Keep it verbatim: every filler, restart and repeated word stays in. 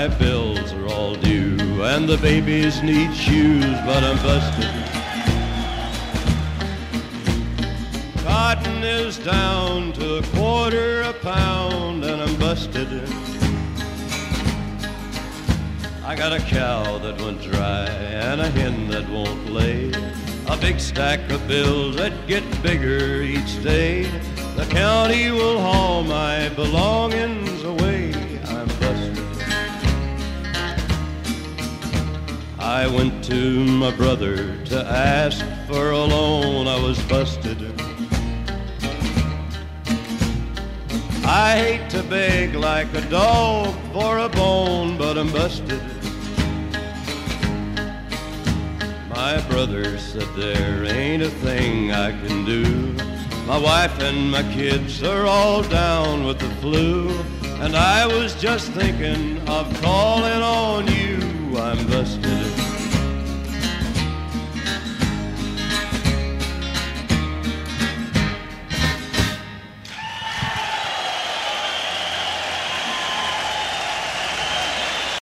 My bills are all due, and the babies need shoes, but I'm busted. Cotton is down to a quarter a pound, and I'm busted. I got a cow that went dry and a hen that won't lay, a big stack of bills that get bigger each day. The county will haul my belongings away. I'm busted. I went to my brother to ask for a loan. I was busted. I hate to beg like a dog for a bone, but I'm busted. My brother said there ain't a thing I can do. My wife and my kids are all down with the flu, and I was just thinking of calling on you. I'm busted.